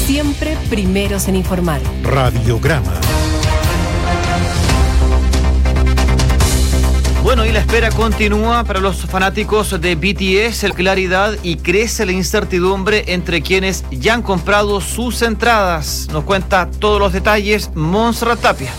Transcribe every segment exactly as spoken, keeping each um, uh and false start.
Siempre primeros en informar. Radiograma. Bueno, y la espera continúa para los fanáticos de B T S, el claridad, y crece la incertidumbre entre quienes ya han comprado sus entradas. Nos cuenta todos los detalles Montserrat Tapia.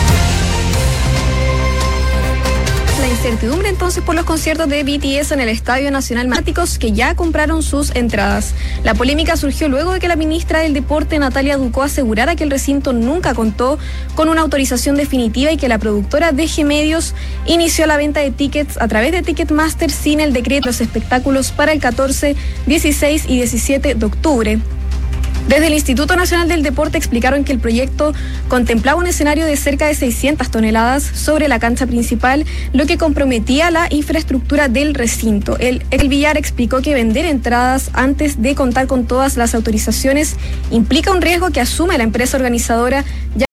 La incertidumbre entonces por los conciertos de B T S en el Estadio Nacional, fanáticos que ya compraron sus entradas. La polémica surgió luego de que la ministra del Deporte, Natalia Ducó, asegurara que el recinto nunca contó con una autorización definitiva y que la productora D G Medios inició la venta de tickets a través de Ticketmaster sin el decreto de los espectáculos para el catorce, dieciséis y diecisiete de octubre. Desde el Instituto Nacional del Deporte explicaron que el proyecto contemplaba un escenario de cerca de seiscientas toneladas sobre la cancha principal, lo que comprometía la infraestructura del recinto. El, el Villar explicó que vender entradas antes de contar con todas las autorizaciones implica un riesgo que asume la empresa organizadora, ya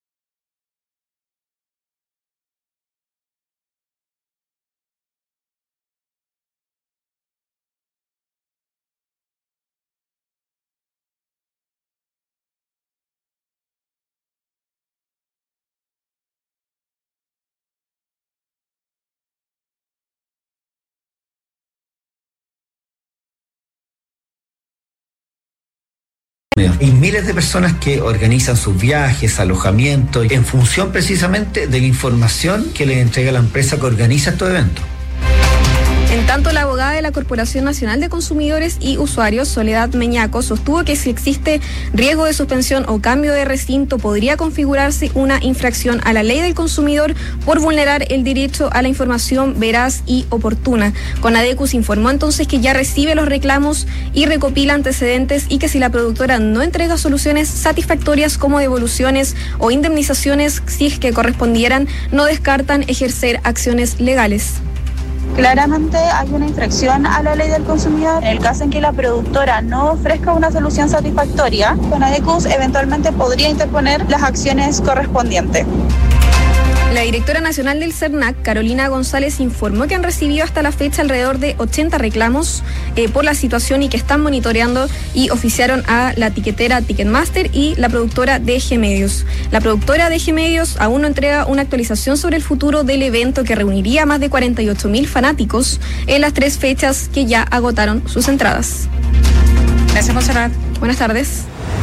y miles de personas que organizan sus viajes, alojamientos, en función precisamente de la información que les entrega la empresa que organiza estos eventos. En tanto, la abogada de la Corporación Nacional de Consumidores y Usuarios, Soledad Meñaco, sostuvo que si existe riesgo de suspensión o cambio de recinto, podría configurarse una infracción a la ley del consumidor por vulnerar el derecho a la información veraz y oportuna. Conadecus informó entonces que ya recibe los reclamos y recopila antecedentes y que si la productora no entrega soluciones satisfactorias como devoluciones o indemnizaciones, si es que correspondieran, no descartan ejercer acciones legales. Claramente hay una infracción a la ley del consumidor. En el caso en que la productora no ofrezca una solución satisfactoria, Conadecus eventualmente podría interponer las acciones correspondientes. La directora nacional del CERNAC, Carolina González, informó que han recibido hasta la fecha alrededor de ochenta reclamos eh, por la situación y que están monitoreando y oficiaron a la tiquetera Ticketmaster y la productora D G Medios. La productora D G Medios aún no entrega una actualización sobre el futuro del evento que reuniría a más de cuarenta y ocho mil fanáticos en las tres fechas que ya agotaron sus entradas. Gracias, Montserrat. Buenas tardes.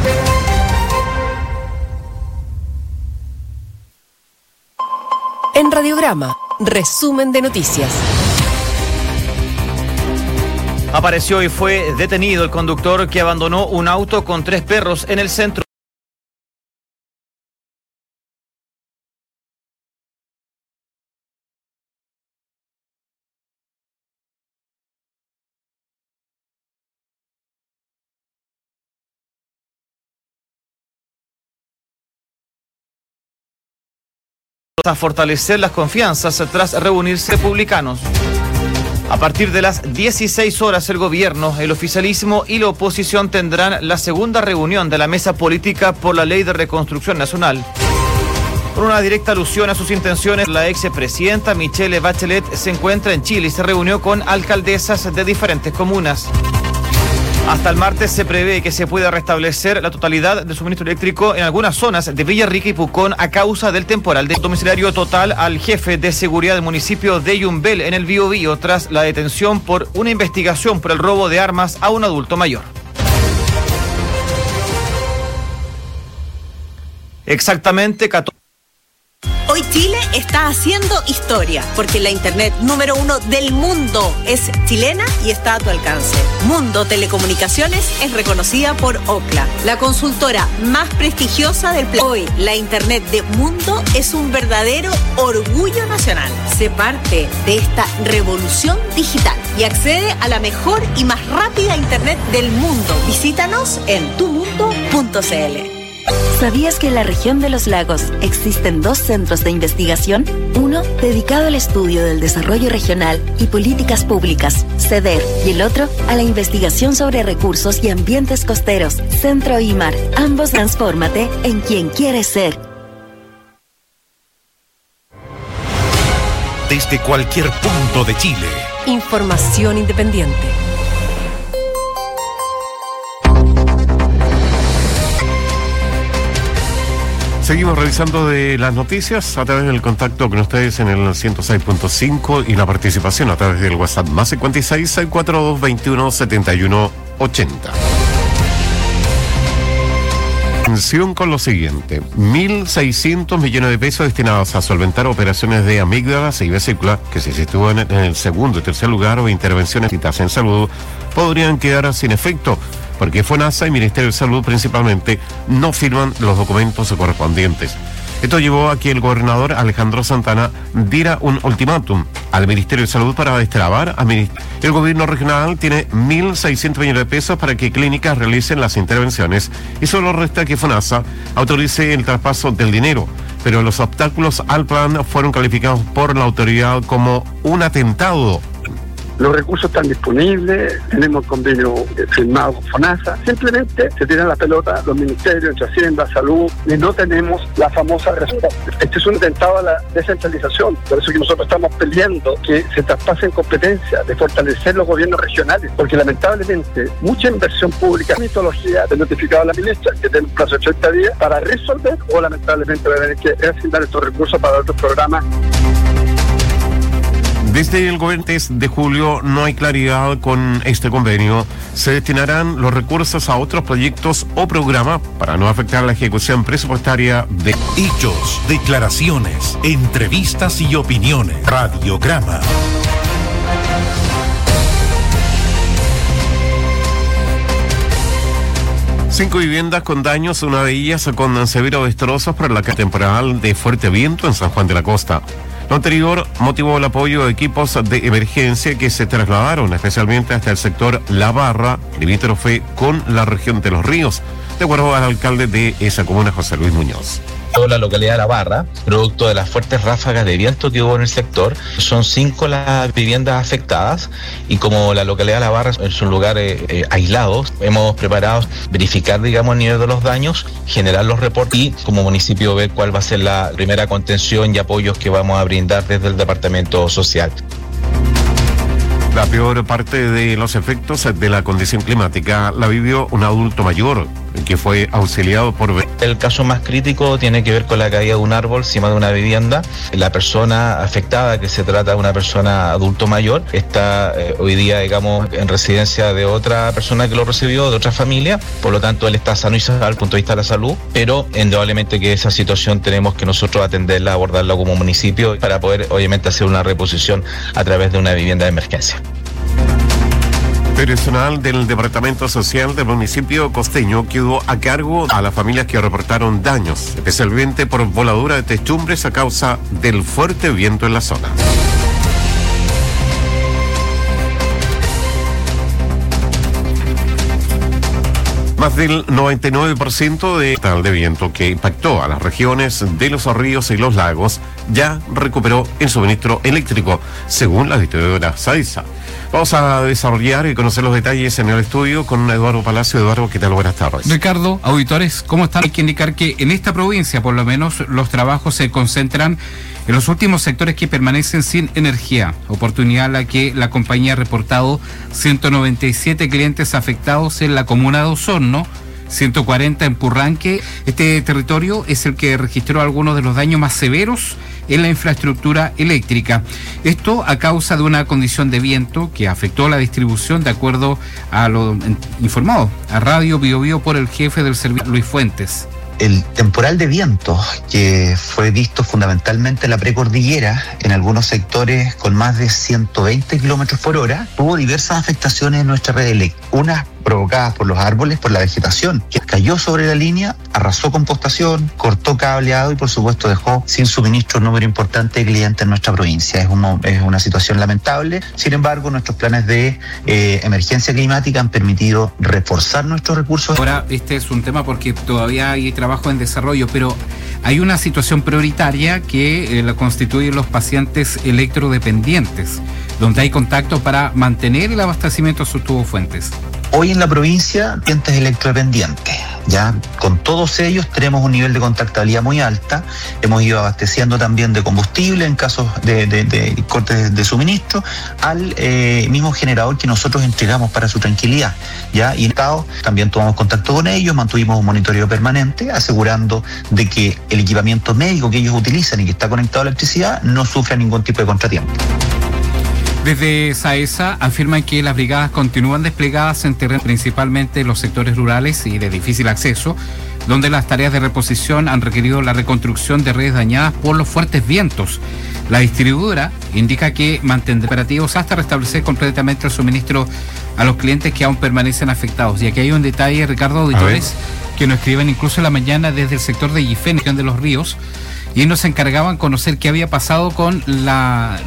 En Radiograma, resumen de noticias. Apareció y fue detenido el conductor que abandonó un auto con tres perros en el centro. A fortalecer las confianzas tras reunirse republicanos. A partir de las dieciséis horas, el gobierno, el oficialismo y la oposición tendrán la segunda reunión de la mesa política por la Ley de Reconstrucción Nacional. Por una directa alusión a sus intenciones, la expresidenta Michelle Bachelet se encuentra en Chile y se reunió con alcaldesas de diferentes comunas. Hasta el martes se prevé que se pueda restablecer la totalidad del suministro eléctrico en algunas zonas de Villarrica y Pucón a causa del temporal. De domiciliario total al jefe de seguridad del municipio de Yumbel en el Biobío tras la detención por una investigación por el robo de armas a un adulto mayor. Exactamente catorce. Hoy Chile está haciendo historia, porque la internet número uno del mundo es chilena y está a tu alcance. Mundo Telecomunicaciones es reconocida por Ookla, la consultora más prestigiosa del planeta. Hoy la internet de Mundo es un verdadero orgullo nacional. Sé parte de esta revolución digital y accede a la mejor y más rápida internet del mundo. Visítanos en tu mundo punto c l. ¿Sabías que en la región de los lagos existen dos centros de investigación? Uno dedicado al estudio del desarrollo regional y políticas públicas, CEDER, y el otro a la investigación sobre recursos y ambientes costeros, Centro IMAR. Ambos transfórmate en quien quieres ser. Desde cualquier punto de Chile. Información independiente. Seguimos revisando de las noticias a través del contacto con ustedes en el ciento seis punto cinco y la participación a través del WhatsApp más cincuenta y seis, seiscientos cuarenta y dos, veintiuno, setenta y uno, ochenta. Atención con lo siguiente: mil seiscientos millones de pesos destinados a solventar operaciones de amígdalas y vesícula que se sitúan en el segundo y tercer lugar o intervenciones en salud podrían quedar sin efecto porque FONASA y Ministerio de Salud principalmente no firman los documentos correspondientes. Esto llevó a que el gobernador Alejandro Santana diera un ultimátum al Ministerio de Salud para destrabar a el gobierno regional. Tiene mil seiscientos millones de pesos para que clínicas realicen las intervenciones y solo resta que FONASA autorice el traspaso del dinero, pero los obstáculos al plan fueron calificados por la autoridad como un atentado. Los recursos están disponibles, tenemos el convenio firmado con FONASA, simplemente se tiran la pelota los ministerios, entre Hacienda, Salud, y no tenemos la famosa respuesta. Este es un atentado a la descentralización, por eso que nosotros estamos peleando que se traspasen competencias, de fortalecer los gobiernos regionales, porque lamentablemente mucha inversión pública, mitología de notificado a la ministra, que tiene un plazo de ochenta días para resolver, o lamentablemente va a tener que asignar estos recursos para otros programas. Desde el gobierno de julio no hay claridad con este convenio. Se destinarán los recursos a otros proyectos o programas para no afectar la ejecución presupuestaria de hechos, declaraciones, entrevistas y opiniones. Radiograma. Cinco viviendas con daños, una de ellas con severos destrozos por la temporal de fuerte viento en San Juan de la Costa. Lo anterior motivó el apoyo de equipos de emergencia que se trasladaron especialmente hasta el sector La Barra, limítrofe con la región de Los Ríos, de acuerdo al alcalde de esa comuna, José Luis Muñoz. La localidad de La Barra, producto de las fuertes ráfagas de viento que hubo en el sector, son cinco las viviendas afectadas y como la localidad de La Barra es un lugar eh, eh, aislado, hemos preparado verificar, digamos, el nivel de los daños, generar los reportes y como municipio ver cuál va a ser la primera contención y apoyos que vamos a brindar desde el Departamento Social. La peor parte de los efectos de la condición climática la vivió un adulto mayor que fue auxiliado por... El caso más crítico tiene que ver con la caída de un árbol encima de una vivienda. La persona afectada, que se trata de una persona adulto mayor, está eh, hoy día, digamos, en residencia de otra persona que lo recibió, de otra familia. Por lo tanto, él está sano y salvo desde el punto de vista de la salud, pero indudablemente que esa situación tenemos que nosotros atenderla, abordarla como municipio para poder, obviamente, hacer una reposición a través de una vivienda de emergencia. Personal del Departamento Social del municipio costeño quedó a cargo a las familias que reportaron daños, especialmente por voladura de techumbres a causa del fuerte viento en la zona. Más del noventa y nueve por ciento de tal de viento que impactó a las regiones de los ríos y los lagos ya recuperó el suministro eléctrico, según la distribuidora SAISA. Vamos a desarrollar y conocer los detalles en el estudio con Eduardo Palacio. Eduardo, ¿qué tal? Buenas tardes. Ricardo, auditores, ¿cómo están? Hay que indicar que en esta provincia, por lo menos, los trabajos se concentran en los últimos sectores que permanecen sin energía, oportunidad a la que la compañía ha reportado ciento noventa y siete clientes afectados en la comuna de Osorno, ciento cuarenta en Purranque. Este territorio es el que registró algunos de los daños más severos en la infraestructura eléctrica. Esto a causa de una condición de viento que afectó la distribución, de acuerdo a lo informado a Radio Bio Bio por el jefe del servicio, Luis Fuentes. El temporal de viento, que fue visto fundamentalmente en la precordillera, en algunos sectores con más de ciento veinte kilómetros por hora, tuvo diversas afectaciones en nuestra red eléctrica. Unas provocadas por los árboles, por la vegetación, que cayó sobre la línea, arrasó con postación, cortó cableado y por supuesto dejó sin suministro un número importante de clientes en nuestra provincia. Es, un, es una situación lamentable. Sin embargo, nuestros planes de eh, emergencia climática han permitido reforzar nuestros recursos. Ahora, este es un tema porque todavía hay trabajo en desarrollo, pero hay una situación prioritaria que eh, la constituyen los pacientes electrodependientes, donde hay contacto para mantener el abastecimiento de sus tubos fuentes. Hoy en la provincia, pacientes electrodependientes, Ya, con todos ellos tenemos un nivel de contactabilidad muy alta. Hemos ido abasteciendo también de combustible en casos de, de, de cortes de, de suministro al eh, mismo generador que nosotros entregamos para su tranquilidad. Ya, y también tomamos contacto con ellos, mantuvimos un monitoreo permanente, asegurando de que el equipamiento médico que ellos utilizan y que está conectado a la electricidad no sufra ningún tipo de contratiempo. Desde SAESA afirman que las brigadas continúan desplegadas en terreno, principalmente en los sectores rurales y de difícil acceso, donde las tareas de reposición han requerido la reconstrucción de redes dañadas por los fuertes vientos. La distribuidora indica que mantendrá operativos hasta restablecer completamente el suministro a los clientes que aún permanecen afectados. Y aquí hay un detalle, Ricardo, auditores, que nos escriben incluso en la mañana desde el sector de Yifén, de los Ríos, y nos encargaban conocer qué había pasado con la